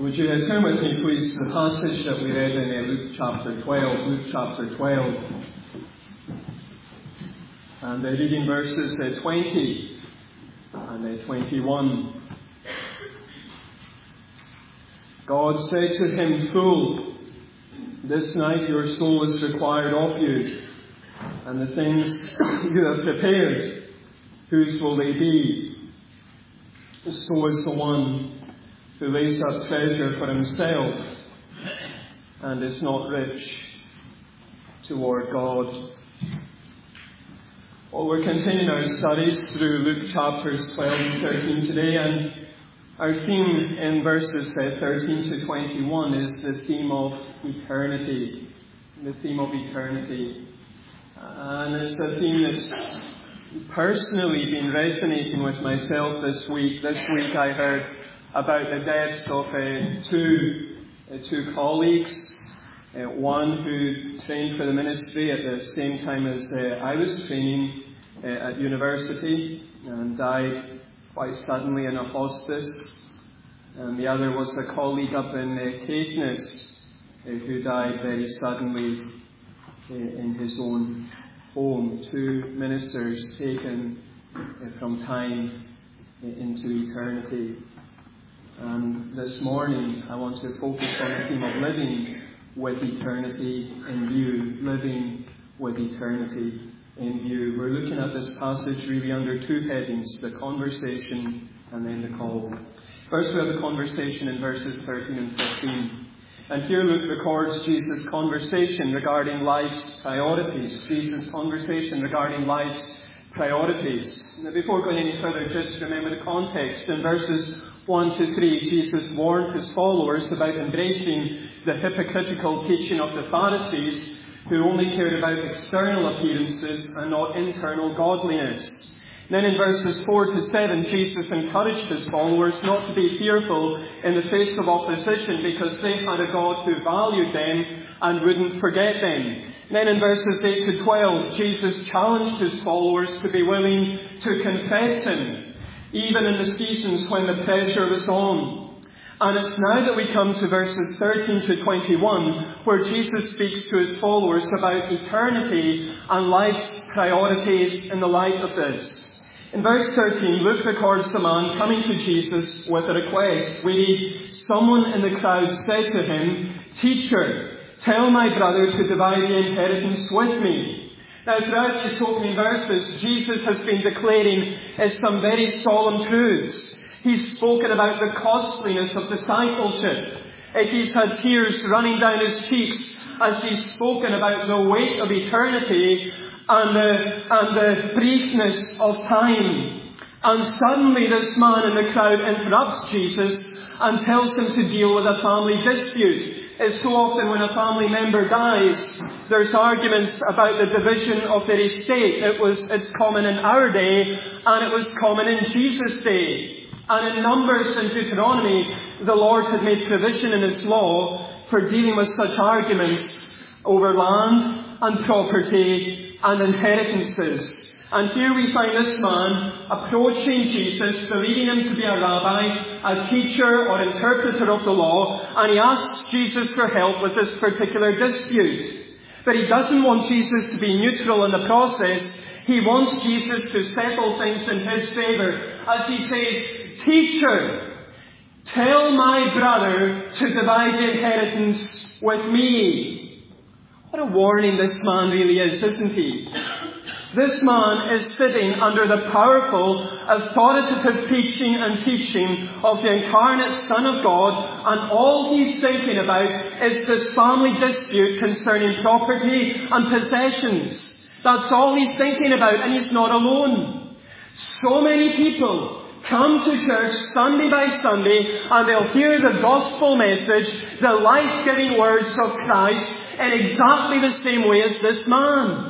Would you turn with me, please, to the passage that we read in Luke chapter 12. Luke chapter 12. And reading verses 20 and 21. God said to him, "Fool, this night your soul is required of you, and the things you have prepared, whose will they be? So is the one who lays up treasure for himself and is not rich toward God." Well, we're continuing our studies through Luke chapters 12 and 13 today, and our theme in verses 13 to 21 is the theme of eternity. The theme of eternity. And it's a theme that's personally been resonating with myself this week. This week I heard about the deaths of two colleagues. One who trained for the ministry at the same time as I was training at university and died quite suddenly in a hospice. And the other was a colleague up in Caithness who died very suddenly in his own home. Two ministers taken from time into eternity. And this morning I want to focus on the theme of living with eternity in view. Living with eternity in view. We're looking at this passage really under two headings: the conversation and then the call. First we have the conversation in verses 13 and 15. And here Luke records Jesus' conversation regarding life's priorities. Jesus' conversation regarding life's priorities. Now, before going any further, just remember the context. In verses 1 to 3, Jesus warned his followers about embracing the hypocritical teaching of the Pharisees, who only cared about external appearances and not internal godliness. Then in verses 4 to 7, Jesus encouraged his followers not to be fearful in the face of opposition, because they had a God who valued them and wouldn't forget them. Then in verses 8 to 12, Jesus challenged his followers to be willing to confess him, even in the seasons when the pressure was on. And it's now that we come to verses 13 to 21, where Jesus speaks to his followers about eternity and life's priorities in the light of this. In verse 13, Luke records a man coming to Jesus with a request. We read, "Someone in the crowd said to him, 'Teacher, tell my brother to divide the inheritance with me.'" Now, throughout these opening verses, Jesus has been declaring some very solemn truths. He's spoken about the costliness of discipleship. He's had tears running down his cheeks as he's spoken about the weight of eternity and the briefness of time. And suddenly this man in the crowd interrupts Jesus and tells him to deal with a family dispute. It's so often when a family member dies, there's arguments about the division of their estate. It's common in our day, and it was common in Jesus' day. And in Numbers and Deuteronomy, the Lord had made provision in his law for dealing with such arguments over land and property and inheritances. And here we find this man approaching Jesus, believing him to be a rabbi, a teacher or interpreter of the law, and he asks Jesus for help with this particular dispute. But he doesn't want Jesus to be neutral in the process. He wants Jesus to settle things in his favour, as he says, "Teacher, tell my brother to divide the inheritance with me." What a warning this man really is, isn't he? This man is sitting under the powerful, authoritative preaching and teaching of the incarnate Son of God, and all he's thinking about is this family dispute concerning property and possessions. That's all he's thinking about, and he's not alone. So many people come to church Sunday by Sunday, and they'll hear the gospel message, the life-giving words of Christ, in exactly the same way as this man.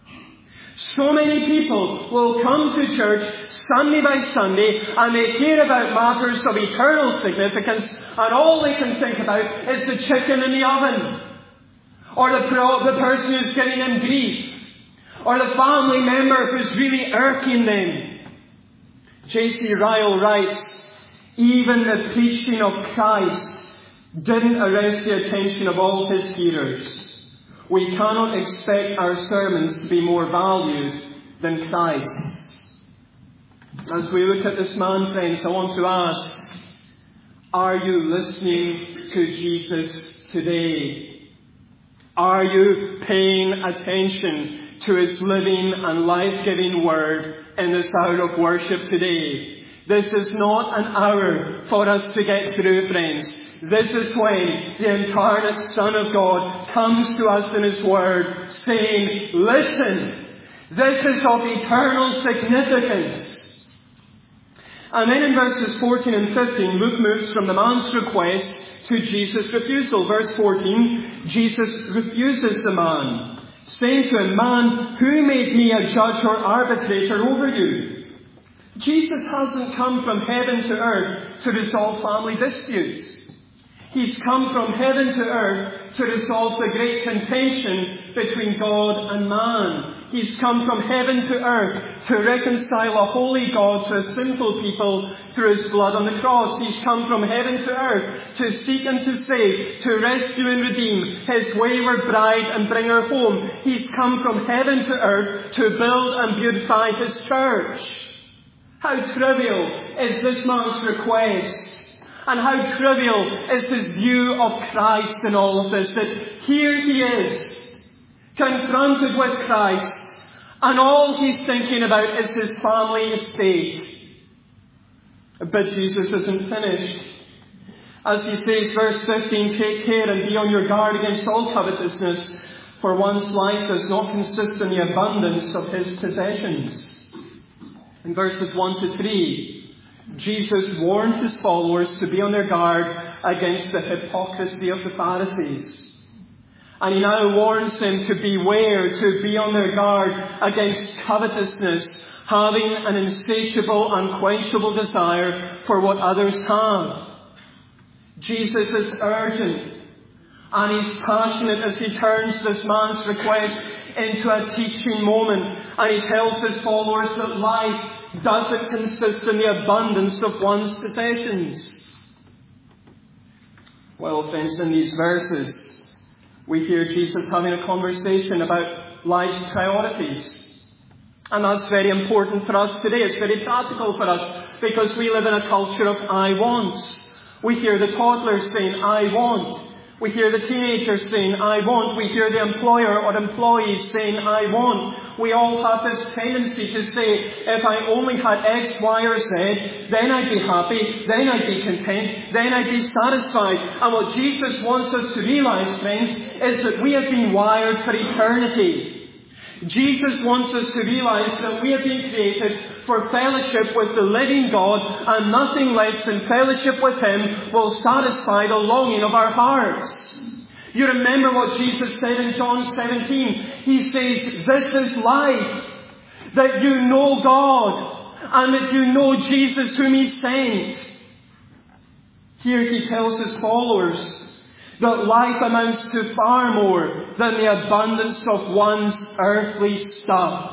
So many people will come to church Sunday by Sunday, and they hear about matters of eternal significance, and all they can think about is the chicken in the oven, or the person who's giving them grief, or the family member who's really irking them. J.C. Ryle writes, "Even the preaching of Christ didn't arrest the attention of all his hearers, we cannot expect our sermons to be more valued than Christ's. As we look at this man, friends, I want to ask, are you listening to Jesus today? Are you paying attention to his living and life-giving word in this hour of worship today? This is not an hour for us to get through, friends. This is when the incarnate Son of God comes to us in his word saying, listen, this is of eternal significance. And then in verses 14 and 15, Luke moves from the man's request to Jesus' refusal. Verse 14, Jesus refuses the man, saying to him, man, who made me a judge or arbitrator over you? Jesus hasn't come from heaven to earth to resolve family disputes. He's come from heaven to earth to resolve the great contention between God and man. He's come from heaven to earth to reconcile a holy God to a sinful people through his blood on the cross. He's come from heaven to earth to seek and to save, to rescue and redeem his wayward bride and bring her home. He's come from heaven to earth to build and beautify his church. How trivial is this man's request? And how trivial is his view of Christ in all of this, that here he is, confronted with Christ, and all he's thinking about is his family estate. But Jesus isn't finished. As he says, verse 15, take care and be on your guard against all covetousness, for one's life does not consist in the abundance of his possessions. In verses 1 to 3, Jesus warned his followers to be on their guard against the hypocrisy of the Pharisees. And he now warns them to beware, to be on their guard against covetousness, having an insatiable, unquenchable desire for what others have. Jesus is urgent and he's passionate as he turns this man's request into a teaching moment. And he tells his followers that life doesn't consist in the abundance of one's possessions. Well, friends, in these verses, we hear Jesus having a conversation about life's priorities. And that's very important for us today. It's very practical for us because we live in a culture of I wants. We hear the toddlers saying, I want. We hear the teenagers saying, I want. We hear the employer or employees saying, I want. We all have this tendency to say, if I only had X, Y, or Z, then I'd be happy, then I'd be content, then I'd be satisfied. And what Jesus wants us to realize, friends, is that we have been wired for eternity. Jesus wants us to realize that we have been created for fellowship with the living God, and nothing less than fellowship with him will satisfy the longing of our hearts. You remember what Jesus said in John 17. He says, this is life, that you know God, and that you know Jesus whom he sent. Here he tells his followers that life amounts to far more than the abundance of one's earthly stuff.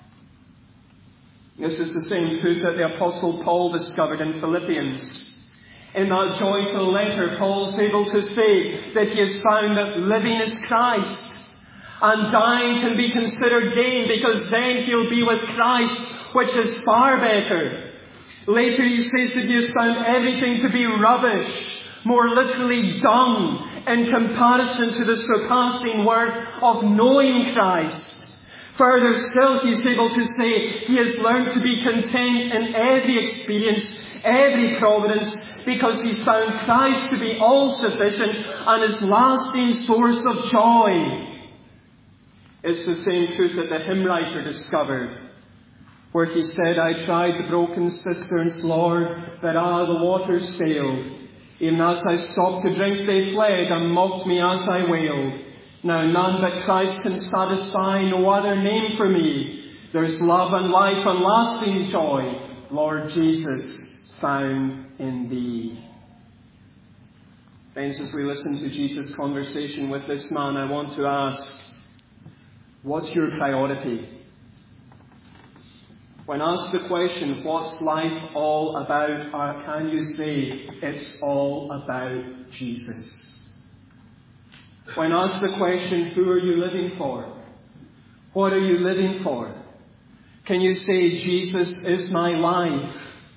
This is the same truth that the Apostle Paul discovered in Philippians. In that joyful letter, Paul's able to say that he has found that living is Christ, and dying can be considered gain, because then he'll be with Christ, which is far better. Later he says that he has found everything to be rubbish, more literally dung, in comparison to the surpassing worth of knowing Christ. Further still, he's able to say he has learned to be content in every experience, every providence, because he's found Christ to be all sufficient and his lasting source of joy. It's the same truth that the hymn writer discovered, where he said, I tried the broken cisterns, Lord, but the waters failed. Even as I stopped to drink, they fled and mocked me as I wailed. Now none but Christ can satisfy, no other name for me. There's love and life and lasting joy, Lord Jesus, found in thee. Friends, as we listen to Jesus' conversation with this man, I want to ask, what's your priority? When asked the question, what's life all about, can you say it's all about Jesus? When asked the question, who are you living for? What are you living for? Can you say, Jesus is my life?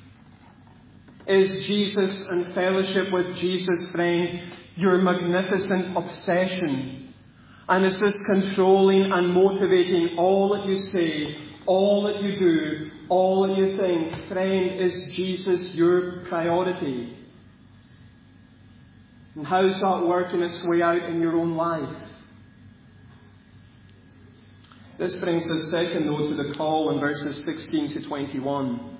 Is Jesus and fellowship with Jesus, friend, your magnificent obsession? And is this controlling and motivating all that you say, all that you do, all that you think? Friend, is Jesus your priority? And how's that working its way out in your own life? This brings us second, though, to the call in verses 16 to 21.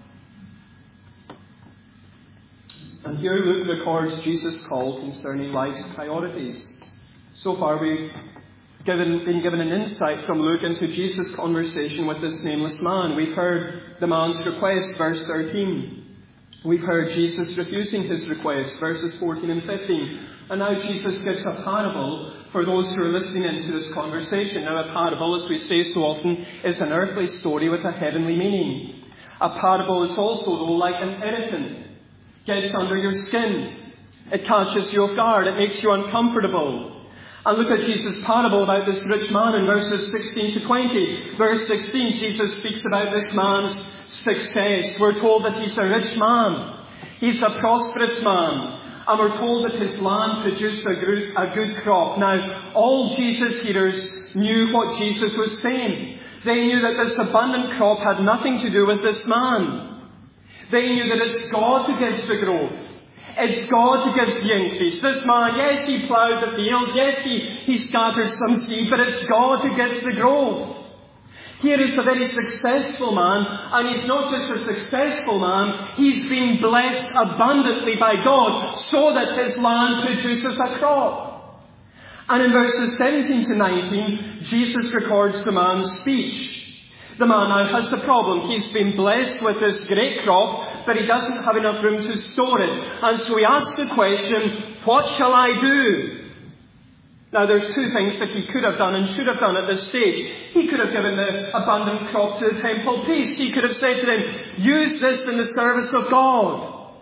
And here Luke records Jesus' call concerning life's priorities. So far we've been given an insight from Luke into Jesus' conversation with this nameless man. We've heard the man's request, verse 13. We've heard Jesus refusing his request, verses 14 and 15. And now Jesus gives a parable for those who are listening into this conversation. Now, a parable, as we say so often, is an earthly story with a heavenly meaning. A parable is also, though, like an irritant. Gets under your skin. It catches you off guard. It makes you uncomfortable. And look at Jesus' parable about this rich man in verses 16 to 20. Verse 16, Jesus speaks about this man's success. We're told that he's a rich man. He's a prosperous man. And we're told that his land produced a good crop. Now, all Jesus' hearers knew what Jesus was saying. They knew that this abundant crop had nothing to do with this man. They knew that it's God who gives the growth. It's God who gives the increase. This man, yes, he ploughed the field. Yes, he scattered some seed. But it's God who gives the growth. Here is a very successful man. And he's not just a successful man. He's been blessed abundantly by God so that his land produces a crop. And in verses 17 to 19, Jesus records the man's speech. The man now has the problem. He's been blessed with this great crop, but he doesn't have enough room to store it. And so he asks the question, what shall I do? Now there's two things that he could have done and should have done at this stage. He could have given the abundant crop to the temple priest. He could have said to them, use this in the service of God.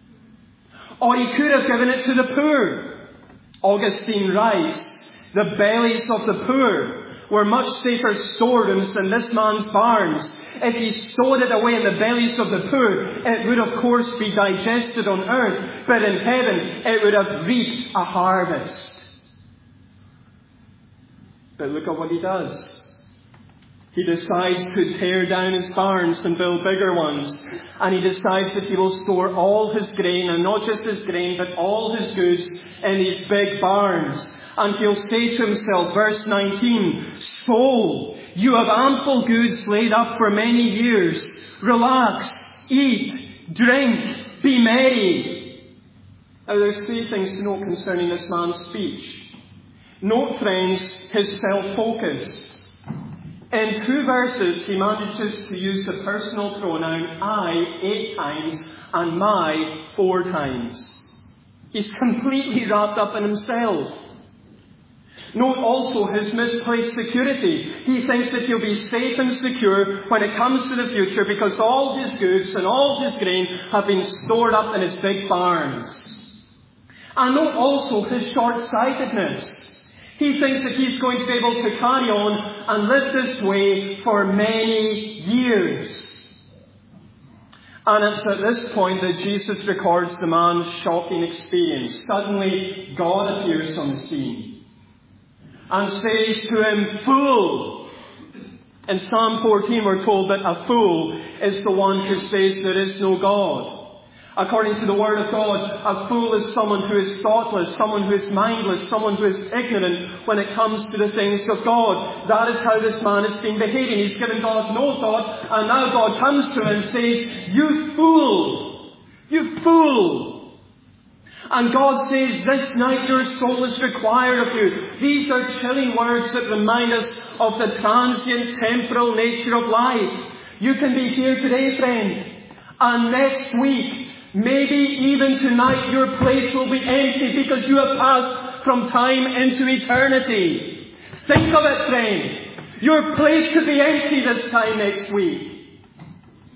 Or he could have given it to the poor. Augustine writes, the bellies of the poor were much safer storerooms than this man's barns. If he stored it away in the bellies of the poor, it would of course be digested on earth, but in heaven it would have reaped a harvest. But look at what he does. He decides to tear down his barns and build bigger ones. And he decides that he will store all his grain, and not just his grain, but all his goods in these big barns. And he'll say to himself, verse 19, soul, you have ample goods laid up for many years. Relax, eat, drink, be merry. Now there's three things to note concerning this man's speech. Note, friends, his self-focus. In 2 verses, he manages to use the personal pronoun I 8 times and my 4 times. He's completely wrapped up in himself. Note also his misplaced security. He thinks that he'll be safe and secure when it comes to the future because all his goods and all his grain have been stored up in his big barns. And note also his short-sightedness. He thinks that he's going to be able to carry on and live this way for many years. And it's at this point that Jesus records the man's shocking experience. Suddenly, God appears on the scene and says to him, fool! In Psalm 14, we're told that a fool is the one who says there is no God. According to the Word of God, a fool is someone who is thoughtless, someone who is mindless, someone who is ignorant when it comes to the things of God. That is how this man has been behaving. He's given God no thought, and now God comes to him and says, you fool! You fool! And God says, this night your soul is required of you. These are chilling words that remind us of the transient, temporal nature of life. You can be here today, friend, and next week, maybe even tonight, your place will be empty because you have passed from time into eternity. Think of it, friend. Your place could be empty this time next week.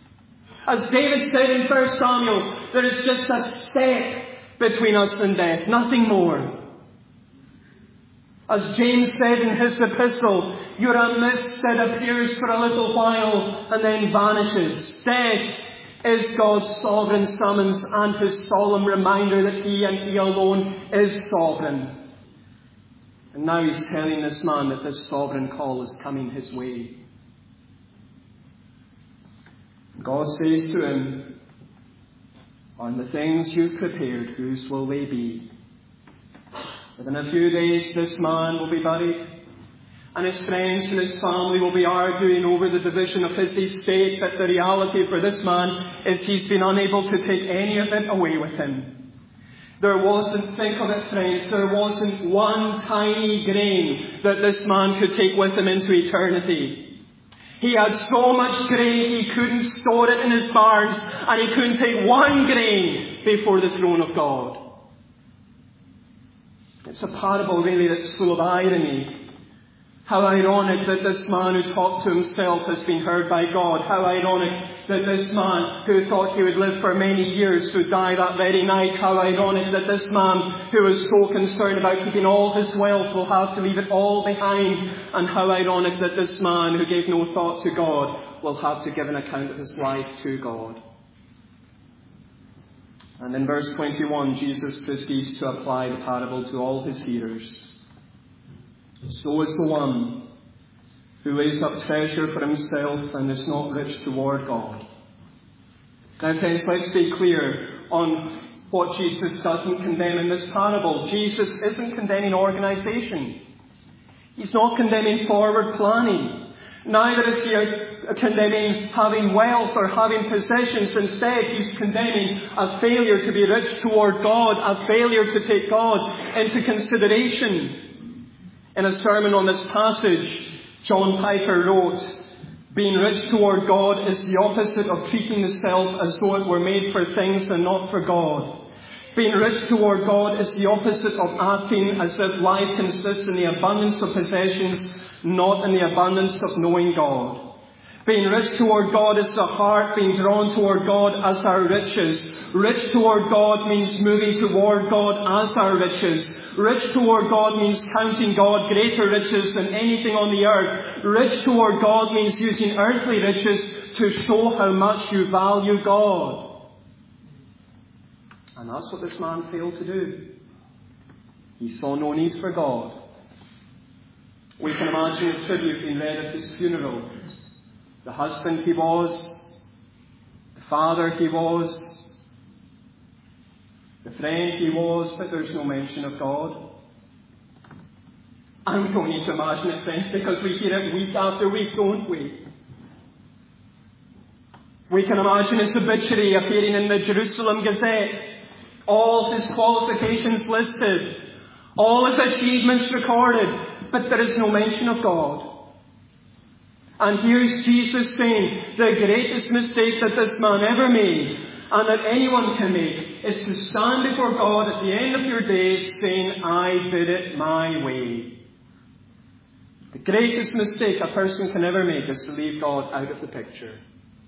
As David said in 1 Samuel, there is just a step between us and death, nothing more. As James said in his epistle, you're a mist that appears for a little while and then vanishes. Death is God's sovereign summons and His solemn reminder that He and He alone is sovereign. And now He's telling this man that this sovereign call is coming his way. God says to him, on the things you've prepared, whose will they be? Within a few days this man will be buried, and his friends and his family will be arguing over the division of his estate, but the reality for this man is he's been unable to take any of it away with him. There wasn't, think of it friends, there wasn't one tiny grain that this man could take with him into eternity. He had so much grain he couldn't store it in his barns, and he couldn't take one grain before the throne of God. It's a parable really that's full of irony. How ironic that this man who talked to himself has been heard by God. How ironic that this man who thought he would live for many years would die that very night. How ironic that this man who was so concerned about keeping all his wealth will have to leave it all behind. And how ironic that this man who gave no thought to God will have to give an account of his life to God. And in verse 21, Jesus proceeds to apply the parable to all his hearers. So is the one who lays up treasure for himself and is not rich toward God. Now friends, let's be clear on what Jesus doesn't condemn in this parable. Jesus isn't condemning organisation. He's not condemning forward planning. Neither is he condemning having wealth or having possessions. Instead, he's condemning a failure to be rich toward God, a failure to take God into consideration. In a sermon on this passage, John Piper wrote, being rich toward God is the opposite of treating the self as though it were made for things and not for God. Being rich toward God is the opposite of acting as if life consists in the abundance of possessions, not in the abundance of knowing God. Being rich toward God is the heart being drawn toward God as our riches. Rich toward God means moving toward God as our riches. Rich toward God means counting God greater riches than anything on the earth. Rich toward God means using earthly riches to show how much you value God. And that's what this man failed to do. He saw no need for God. We can imagine the tribute being read at his funeral. The husband he was, the father he was, the friend he was, but there's no mention of God. And we don't need to imagine it, friends, because we hear it week after week, don't we? We can imagine his obituary appearing in the Jerusalem Gazette, all his qualifications listed, all his achievements recorded, but there is no mention of God. And here's Jesus saying, the greatest mistake that this man ever made, and that anyone can make, is to stand before God at the end of your days saying, I did it my way. The greatest mistake a person can ever make is to leave God out of the picture.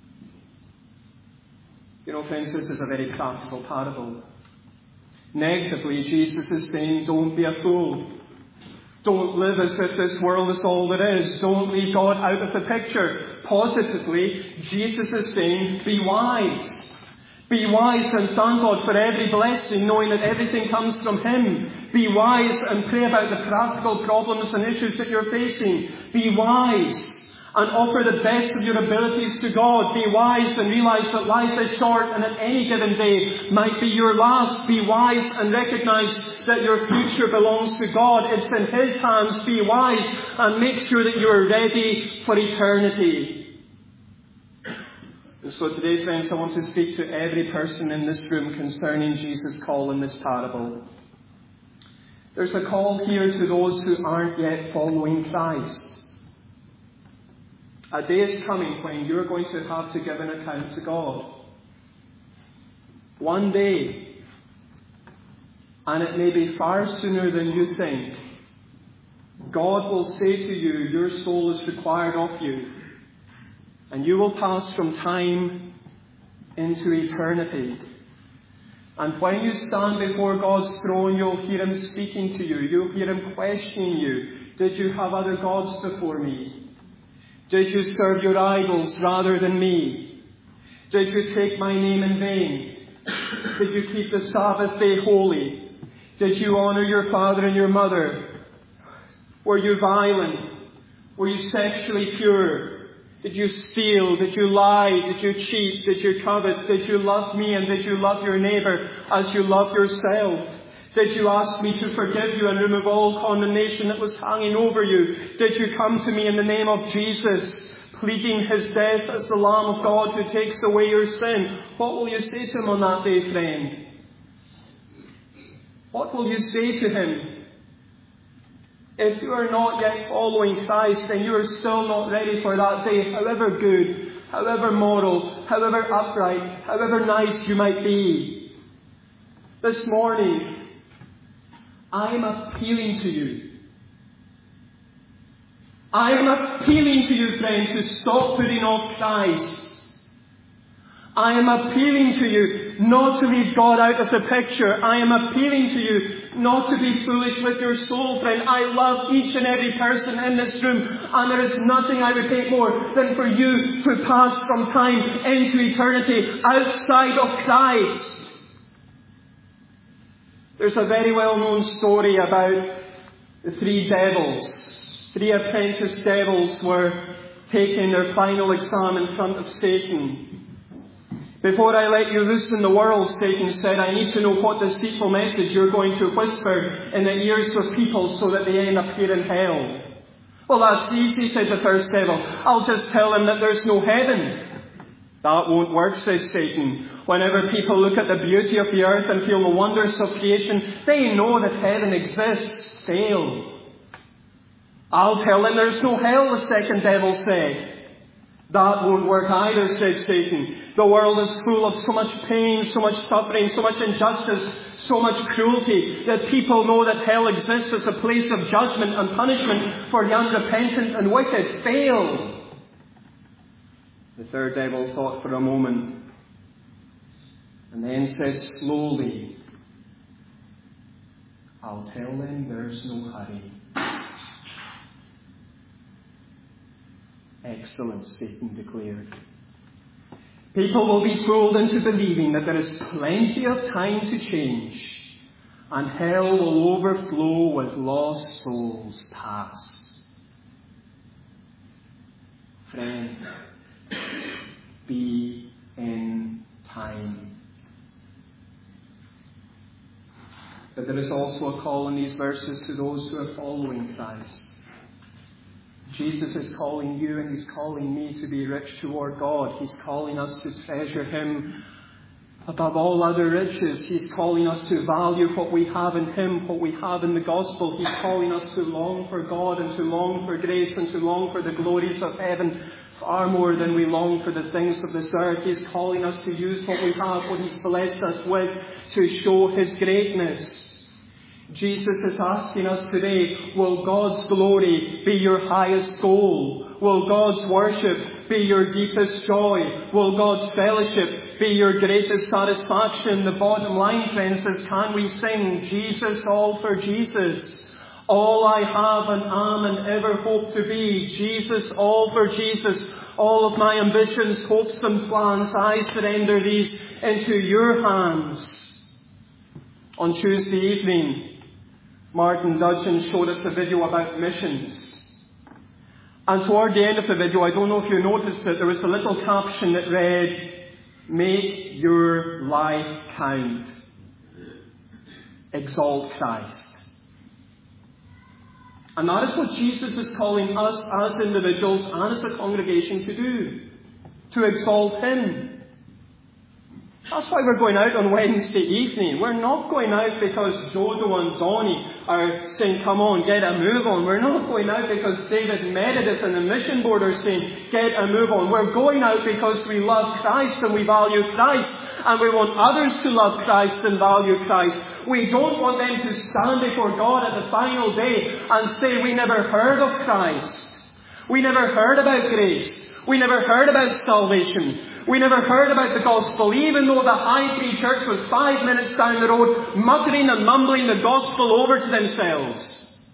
You know, friends, this is a very practical parable. Negatively, Jesus is saying, don't be a fool. Don't live as if this world is all there is. Don't leave God out of the picture. Positively, Jesus is saying, be wise. Be wise and thank God for every blessing, knowing that everything comes from Him. Be wise and pray about the practical problems and issues that you're facing. Be wise and offer the best of your abilities to God. Be wise and realize that life is short and at any given day might be your last. Be wise and recognize that your future belongs to God. It's in His hands. Be wise and make sure that you're ready for eternity. And so today, friends, I want to speak to every person in this room concerning Jesus' call in this parable. There's a call here to those who aren't yet following Christ. A day is coming when you're going to have to give an account to God. One day, and it may be far sooner than you think, God will say to you, your soul is required of you. And you will pass from time into eternity. And when you stand before God's throne, you'll hear Him speaking to you. You'll hear Him questioning you. Did you have other gods before me? Did you serve your idols rather than me? Did you take my name in vain? Did you keep the Sabbath day holy? Did you honor your father and your mother? Were you violent? Were you sexually pure? Did you steal? Did you lie? Did you cheat? Did you covet? Did you love me and did you love your neighbour as you love yourself? Did you ask me to forgive you and remove all condemnation that was hanging over you? Did you come to me in the name of Jesus, pleading His death as the Lamb of God who takes away your sin? What will you say to Him on that day, friend? What will you say to Him? If you are not yet following Christ, then you are still not ready for that day, however good, however moral, however upright, however nice you might be. This morning, I am appealing to you. I am appealing to you, friend, to stop putting off Christ. I am appealing to you not to leave God out of the picture. I am appealing to you not to be foolish with your soul, friend. I love each and every person in this room, and there is nothing I would hate more than for you to pass from time into eternity outside of Christ. There's a very well-known story about the three devils. Three apprentice devils were taking their final exam in front of Satan. Before I let you loose in the world, Satan said, I need to know what deceitful message you're going to whisper in the ears of people so that they end up here in hell. Well, that's easy, said the first devil. I'll just tell them that there's no heaven. That won't work, says Satan. Whenever people look at the beauty of the earth and feel the wonders of creation, they know that heaven exists. Fail. I'll tell them there's no hell, the second devil said. That won't work either, said Satan. The world is full of so much pain, so much suffering, so much injustice, so much cruelty, that people know that hell exists as a place of judgment and punishment for the unrepentant and wicked. Fail. The third devil thought for a moment, and then said slowly, I'll tell them there's no hurry. Excellent, Satan declared. People will be fooled into believing that there is plenty of time to change, and hell will overflow with lost souls past. Friend, be in time. But there is also a call in these verses to those who are following Christ. Jesus is calling you and He's calling me to be rich toward God. He's calling us to treasure Him above all other riches. He's calling us to value what we have in Him, what we have in the gospel. He's calling us to long for God and to long for grace and to long for the glories of heaven far more than we long for the things of this earth. He's calling us to use what we have, what He's blessed us with, to show His greatness. Jesus is asking us today, will God's glory be your highest goal? Will God's worship be your deepest joy? Will God's fellowship be your greatest satisfaction? The bottom line, friends, is can we sing Jesus, all for Jesus? All I have and am and ever hope to be. Jesus, all for Jesus. All of my ambitions, hopes and plans, I surrender these into your hands. On Tuesday evening, Martin Dudgeon showed us a video about missions. And toward the end of the video, I don't know if you noticed it, there was a little caption that read, make your life count. Exalt Christ. And that is what Jesus is calling us as individuals and as a congregation to do. To exalt Him. That's why we're going out on Wednesday evening. We're not going out because Jodo and Donnie are saying, come on, get a move on. We're not going out because David Meredith and the mission board are saying, get a move on. We're going out because we love Christ and we value Christ. And we want others to love Christ and value Christ. We don't want them to stand before God at the final day and say, we never heard of Christ. We never heard about grace. We never heard about salvation. We never heard about the gospel, even though the High Free Church was 5 minutes down the road, muttering and mumbling the gospel over to themselves.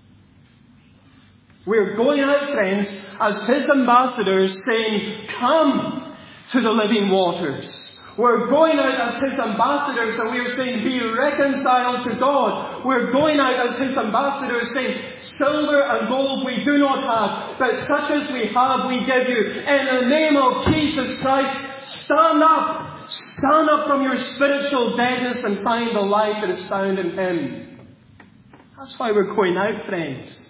We're going out, friends, as His ambassadors, saying, come to the living waters. We're going out as His ambassadors and we're saying, be reconciled to God. We're going out as His ambassadors saying, silver and gold we do not have, but such as we have we give you. In the name of Jesus Christ, stand up. Stand up from your spiritual deadness and find the life that is found in Him. That's why we're going out, friends.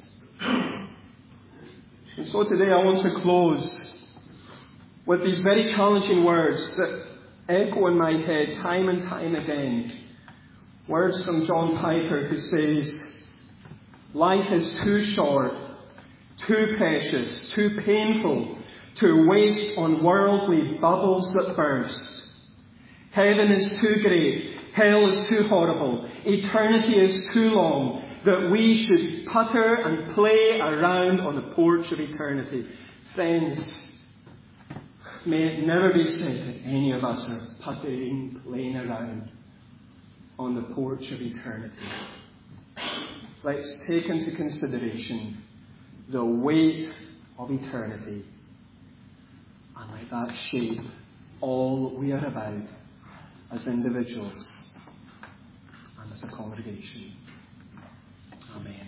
And so today I want to close with these very challenging words that echo in my head time and time again. Words from John Piper, who says, life is too short, too precious, too painful to waste on worldly bubbles that burst. Heaven is too great, hell is too horrible, eternity is too long, that we should putter and play around on the porch of eternity. Friends, may it never be said that any of us are puttering, playing around on the porch of eternity. Let's take into consideration the weight of eternity and let that shape all we are about as individuals and as a congregation. Amen.